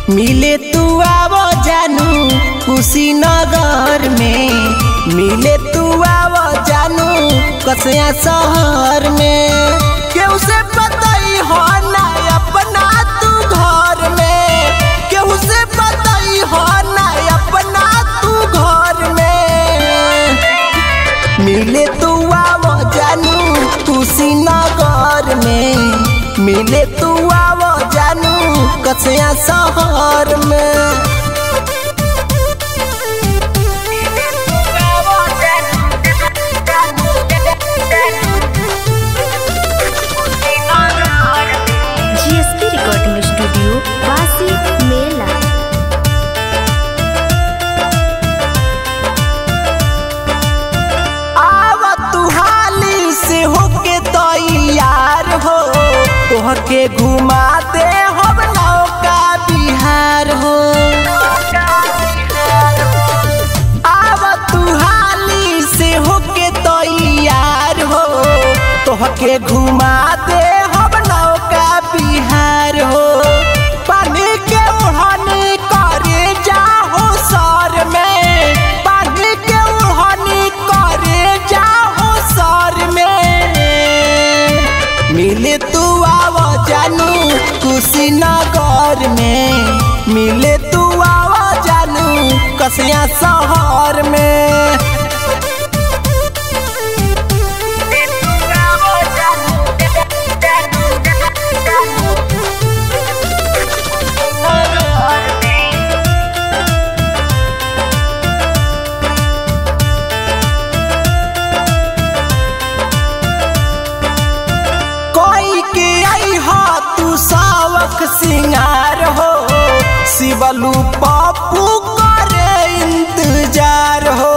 मिले तू आवो जानू कुशीनगर में, मिले तू आवो जानू कसया शहर में। केहू से बताई हो ना अपना तू घर में, केहू से बताई हो ना अपना तू घर में। मिले तू आवो जानू कुशीनगर में, मिले तू आवो जानू कसया शहर में। GSP रिकॉर्डिंग स्टूडियो वासी मेला। आवा तू हाली से होके तैयार हो, तोहके घुमा दे हम नौका बिहार हो। आवा तू हाली से होके तैयार हो, तोहके घुमा दे हम नौका बिहार हो। पानी के ओढ़नी करे जाहो सर में, पानी के ओढ़नी करे जाहो सर में। मिले तू आवो जानू कुशीनगर में, मिले तू आवो जानू कसया शहर में। कोई के आई हो तू सावक सिंगार हो, शिवलू पप्पू करे इंतजार हो।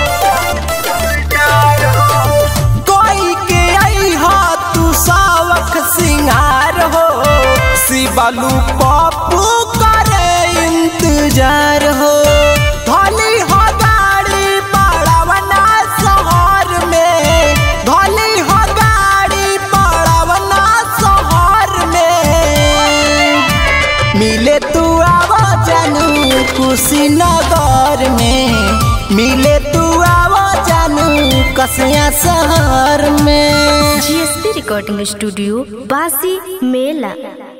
कोई के आई हो तू सावक सिंगार हो, शिवलू पप्पू करे इंतजार हो। धोली हो गाड़ी बड़ावना शहर में, धोली हो गाड़ी बड़ावना शहर में। मिले तू आवो जानू कुशीनगर में, मिले तू आवो जानू कसया शहर में। GSP रिकॉर्डिंग स्टूडियो वासी मेला।